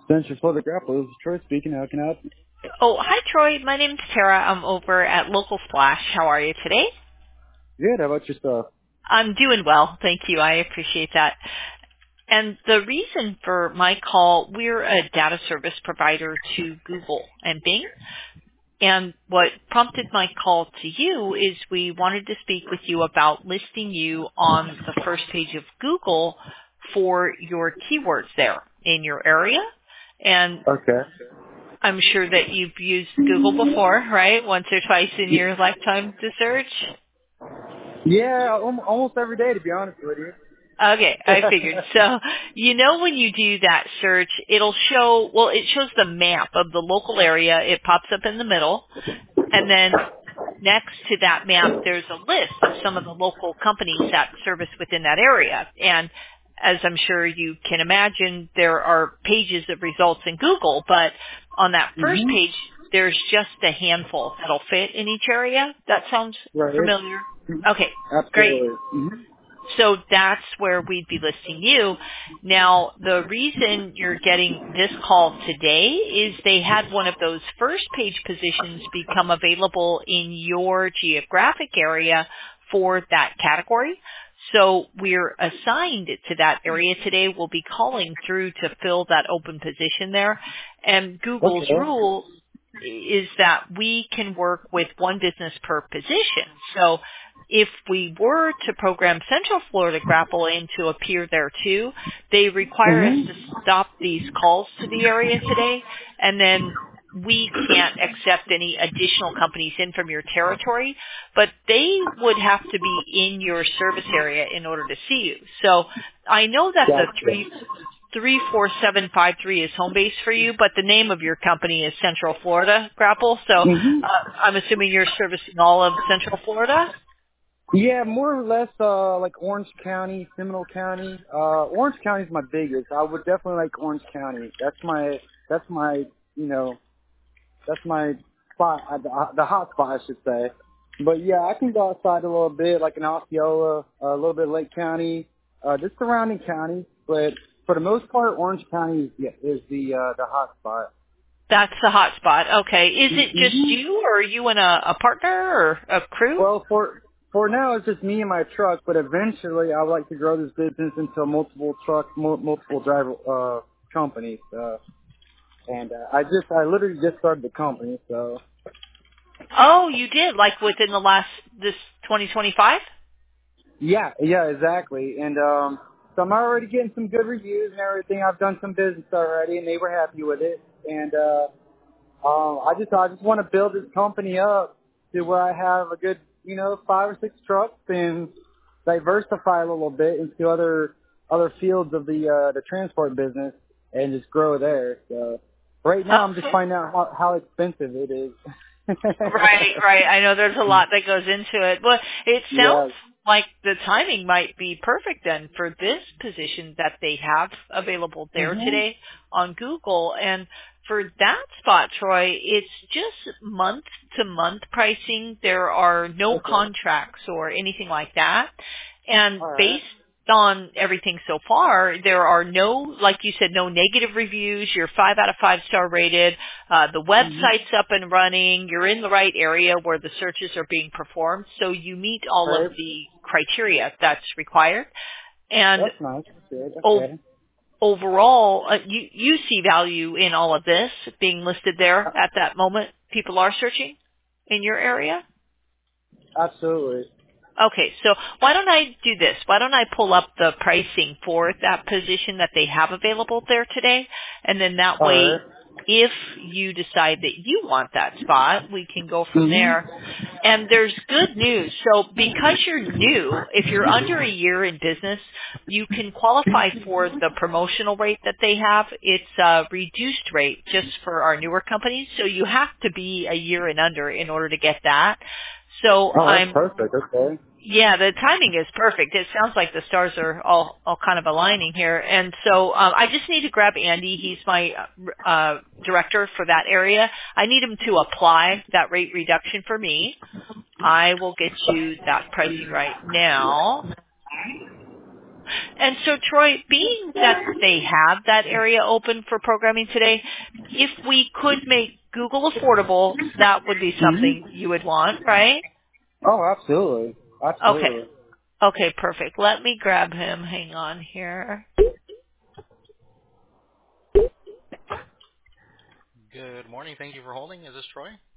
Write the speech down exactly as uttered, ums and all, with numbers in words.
Central Florida Grapple. This is Troy speaking. How can I help you? Oh, hi, Troy. My name's Tara. I'm over at Local Splash. How are you today? Good. How about yourself? I'm doing well. Thank you. I appreciate that. And the reason for my call, we're a data service provider to Google and Bing. And what prompted my call to you is we wanted to speak with you about listing you on the first page of Google for your keywords there in your area. And Okay. I'm sure that you've used Google before, right? Once or twice in your lifetime to search. Yeah, al- almost every day, to be honest with you. Okay, I figured. So, you know when you do that search, it'll show, well, it shows the map of the local area. It pops up in the middle. And then next to that map, there's a list of some of the local companies that service within that area. And as I'm sure you can imagine, there are pages of results in Google, but on that first hmm page, there's just a handful that'll fit in each area. That sounds Right. familiar? Mhm. Okay, great. Absolutely. hmm So that's where we'd be listing you. Now, the reason you're getting this call today is they had one of those first page positions become available in your geographic area for that category. So we're assigned to that area today. We'll be calling through to fill that open position there. And Google's Okay. rule is that we can work with one business per position. So if we were to program Central Florida Grapple in to appear there too, they require us hmm to stop these calls to the area today, and then we can't accept any additional companies in from your territory, but they would have to be in your service area in order to see you. So I know that the Gotcha. three three four seven five three is home base for you, but the name of your company is Central Florida Grapple. So hmm uh, I'm assuming you're servicing all of Central Florida. Yeah, more or less, uh, like Orange County, Seminole County. Uh, Orange County is my biggest. I would definitely like Orange County. That's my, that's my, you know, that's my spot, uh, the, uh, the hot spot, I should say. But yeah, I can go outside a little bit, like in Osceola, uh, a little bit Lake County, uh, just surrounding counties. But for the most part, Orange County is, yeah, is the uh, the hot spot. That's the hot spot. Okay. Is it just Mm-hmm. you, or are you and a, a partner or a crew? Well, for for now, it's just me and my truck. But eventually, I would like to grow this business into a multiple truck, mul- multiple driver uh, companies. Uh, and uh, I just, I literally just started the company, so. Oh, you did, like within the last, this twenty twenty-five? Yeah, yeah, exactly. And um, so I'm already getting some good reviews and everything. I've done some business already, and they were happy with it. And uh, um, I just, I just want to build this company up to where I have a good, you know, five or six trucks and diversify a little bit into other other fields of the uh, the transport business and just grow there. So right now, I'm just Okay. finding out how, how expensive it is. Right, right. I know there's a lot that goes into it. Well, it sounds Yeah. like the timing might be perfect then for this position that they have available there Mhm. today on Google. And for that spot, Troy, it's just month to month pricing. There are no Okay. contracts or anything like that. And All right. based on everything so far, there are no, like you said, no negative reviews. You're five out of five star rated. Uh, the Mhm. website's up and running. You're in the right area where the searches are being performed. So you meet all of Right. the criteria that's required. And That's nice. That's good. o- Okay. overall, uh, you, you see value in all of this being listed there Uh, at that moment. People are searching in your area. absolutely. Okay, so why don't I do this? Why don't I pull up the pricing for that position that they have available there today? And then that All way, right. if you decide that you want that spot, we can go from Mhm. there. And there's good news. So because you're new, if you're under a year in business, you can qualify for the promotional rate that they have. It's a reduced rate just for our newer companies. So you have to be a year and under in order to get that. So Oh, that's I'm perfect. Okay. yeah, the timing is perfect. It sounds like the stars are all, all kind of aligning here. And so um, I just need to grab Andy. He's my uh, director for that area. I need him to apply that rate reduction for me. I will get you that pricing right now. And so, Troy, being that they have that area open for programming today, if we could make Google affordable, that would be Mhm. something you would want, right? Oh, absolutely, Okay. absolutely. Okay, perfect. Let me grab him. Hang on here. Good morning. Thank you for holding. Is this Troy?